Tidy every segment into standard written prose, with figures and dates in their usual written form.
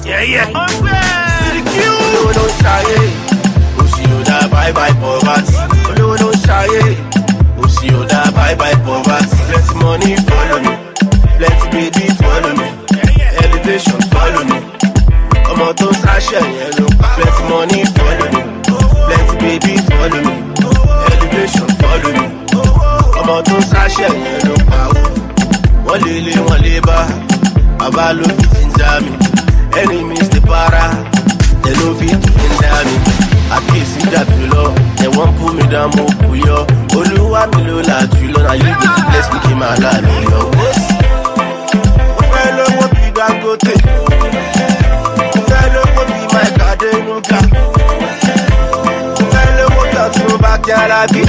Yeah. Olówó ló ń ṣayé, òṣì ò dá bye bye poverty. Olówó ló ń ṣayé, òṣì ò dá bye bye poverty. Plenty money follow me, plenty baby follow me, elevation follow me. Ọmọ tó ń ṣàṣẹ yẹn ló pa. Plenty money follow me, plenty baby follow me, elevation follow me. Ọmọ tó ń ṣàṣẹ yẹn ló pa ó. Wọ́n lè lé wọ́n lè bá, bàbá ló fi jíjà mi. Enemies dey para, they no fit hinder me. Àkíyèsí dàbí lọ, they wan pull me down mo kù yọ. Olúwa mi ló làjú lọ, na you go to bless me kí màá láàmì yọ. Mo fẹ́ lówó bí Dangote, mo fẹ́ lówó bí Mike Adenuga, mo fẹ́ lówó bí ọ̀tún bá kí Alábí.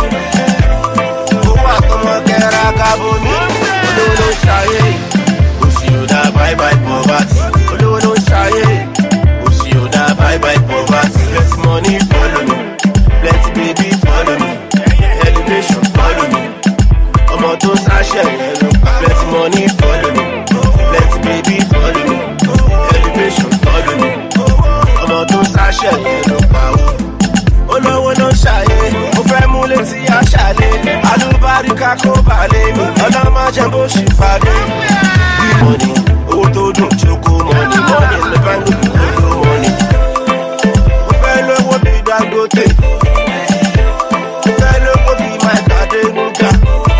Owó àtọmọ kẹra kábọ̀ mi, olówó ló ń ṣayé, òṣì ò dá bye bye poverty. Olówó ló ń ṣayé, òṣì ò dá bye bye poverty. Plenty money follow me, plenty baby follow me, elevation follow me. Ọmọ tó ń ṣàṣẹ yẹn ló pa. Plenty money follow me, plenty baby follow me, elevation follow me. Ọmọ tó ń ṣàṣẹ yẹn ló pa ó. Olówó ló ń ṣayé, mo fẹ́ mú létí àṣàlẹ̀. Alúbáríkà kó balẹ̀ mi, ọlọ́mọ jẹ́ bó ṣì fàdé. Bí money, owó tó dùn jókòó money, money in the bank ló kún ló money. Mo fẹ́ lówó bí Dangote, mo fẹ́ lówó bí Mike Adenuga.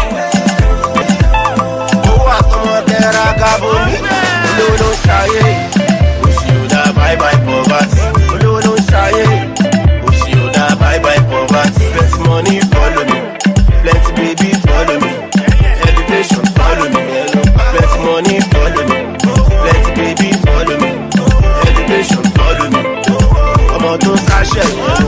Owó àtọmọ kẹra kábọ̀ mi, olówó ló ń ṣayé, òṣì ò dá bye bye poverty. Olówó ló ń ṣayé, òṣì ò dá bye bye poverty. Plenty money follow me, plenty baby follow me, elevation follow me. Plenty money follow me, plenty baby follow me, elevation follow me. Ọmọ tó ń ṣàṣẹ yẹn